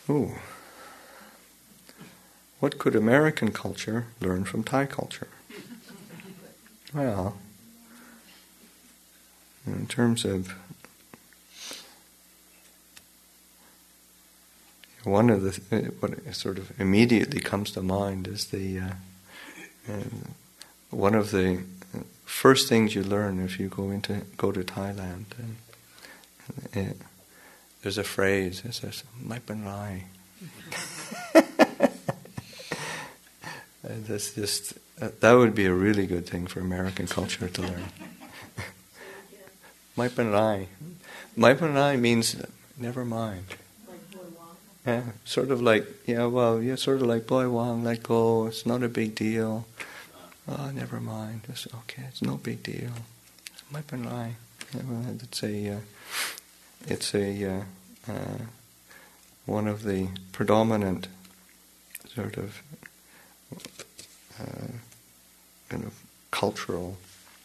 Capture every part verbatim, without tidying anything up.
Ooh. What could American culture learn from Thai culture? Well, in terms of one of the what sort of immediately comes to mind is the uh, uh, one of the first things you learn if you go into go to Thailand. And it, there's a phrase that says "Mai Pan Rai." That's just uh, that would be a really good thing for American culture to learn. Mai Pan Rai. Mai Pan Rai means never mind. Yeah, sort of like yeah, well, yeah, sort of like Boy Wong, let go. It's not a big deal. Oh, never mind. It's okay. It's no big deal. Mai Pan Rai. It's a uh, it's a uh, uh, one of the predominant sort of uh, kind of cultural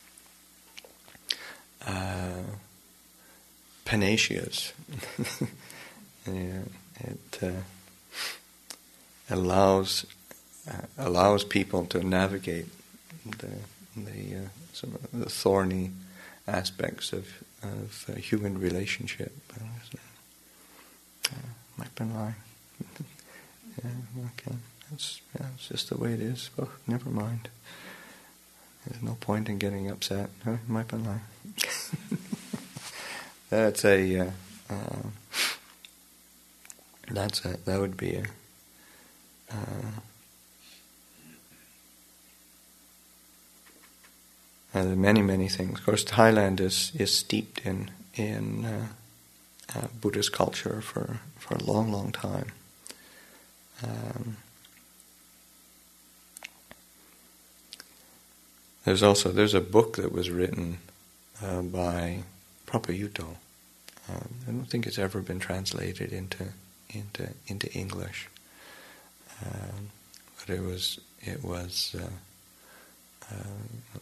uh, panaceas. Yeah, it uh, allows uh, allows people to navigate the the uh, some of the thorny aspects of of uh, human relationship. Mai Pan Rai. Yeah, okay. That's, yeah, it's just the way it is. Oh, never mind. There's no point in getting upset. Huh? Mai Pan Rai. That's a. Uh, uh, that's a. That would be a. Uh, uh, many many things. Of course, Thailand is is steeped in in uh, uh, Buddhist culture for for a long long time. Um, There's also there's a book that was written uh, by Prapayutto. Um, I don't think it's ever been translated into into into English, um, but it was it was uh, uh,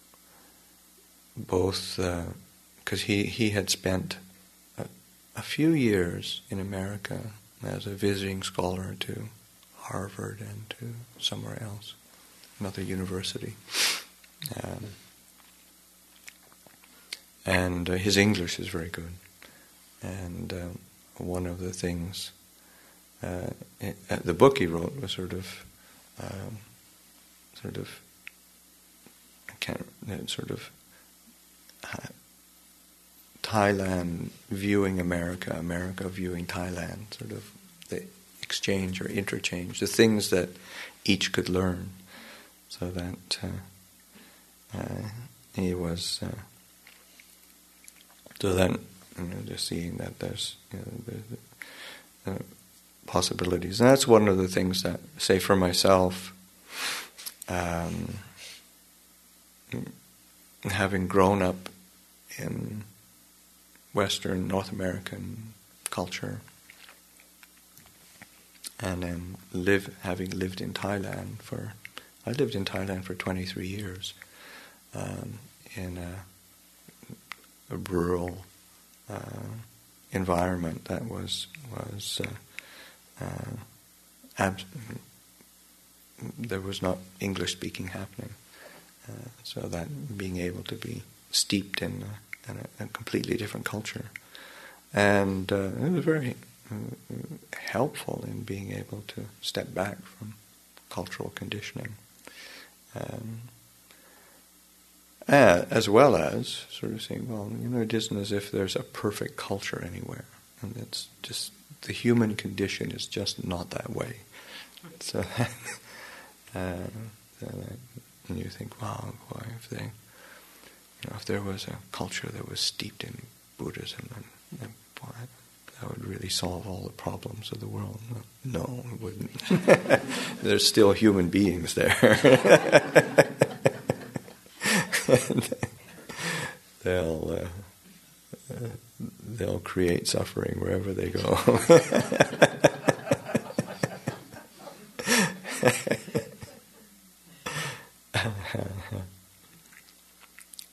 both because uh, he he had spent a, a few years in America as a visiting scholar to Harvard and to somewhere else, another university. Um, and uh, his English is very good. And um, one of the things, uh, it, uh, the book he wrote was sort of, um, sort of, I can't, uh, sort of, uh, Thailand viewing America, America viewing Thailand, sort of the exchange or interchange, the things that each could learn, so that. Uh, Uh, he was uh, so then you know, just seeing that there's you know, the, the, the possibilities, and that's one of the things that, say for myself, um, having grown up in Western North American culture, and then live having lived in Thailand for I lived in Thailand for twenty-three years. Um, in a, a rural uh, environment that was was uh, uh, abs- there was not English speaking happening, uh, so that being able to be steeped in a, in a, a completely different culture, and uh, it was very uh, helpful in being able to step back from cultural conditioning. Um, Uh, as well as sort of saying, well, you know, it isn't as if there's a perfect culture anywhere, and it's just the human condition is just not that way. So, uh, and you think, wow, boy, if they, you know, if there was a culture that was steeped in Buddhism, then, then boy, that would really solve all the problems of the world. No, it wouldn't. There's still human beings there. they'll uh, uh, they'll create suffering wherever they go.